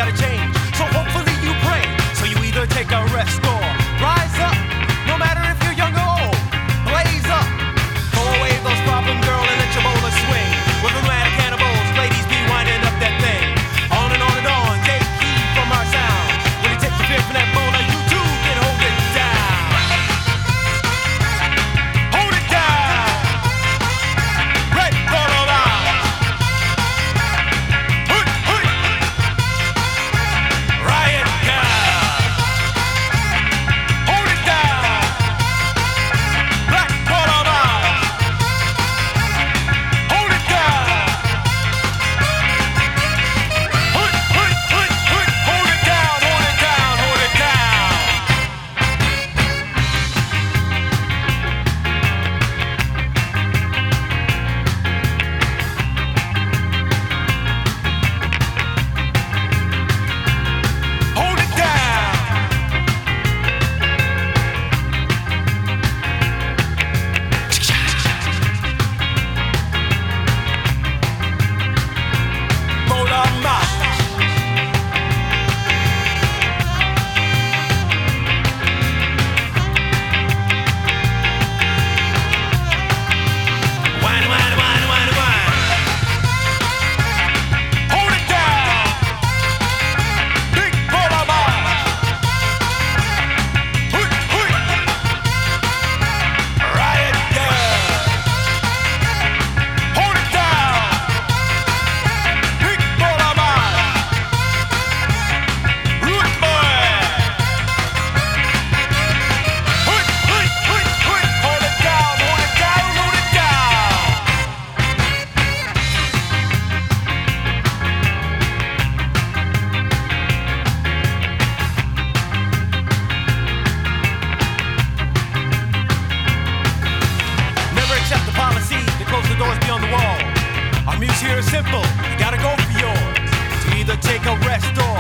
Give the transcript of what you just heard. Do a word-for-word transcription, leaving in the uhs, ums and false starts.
gotta change. So hopefully you pray. So you either take a rest or rise up. No matter if you're young or old, blaze up. Throw away those problem, girl, and let your bowler swing. With romantic cannibals, ladies be winding up that thing. On and on and on, take heed from our sound. When you take the fear from that bowler, you too can hold it down. Hold it down. Right, for a while. Hoot, hoot. Riot girl. Hold it down. Black quarter mile. Hold it down. Hoot, hoot, hoot, hoot. Hold it down, hold it down, hold it down. Hold it down. Bowler mouth. Wine, wine, wine, wine, wine. Hold it down. Big bowler mouth. Hoot, hoot. Riot girl. Hold it down. Big bowler mouth. Root boy. Hoot, hoot, hoot, hoot. Hold it down, hold it down, hold it down. Never accept the policy to close the doors beyond the wall. Our muse here is simple. You gotta go for yours. To either take a rest or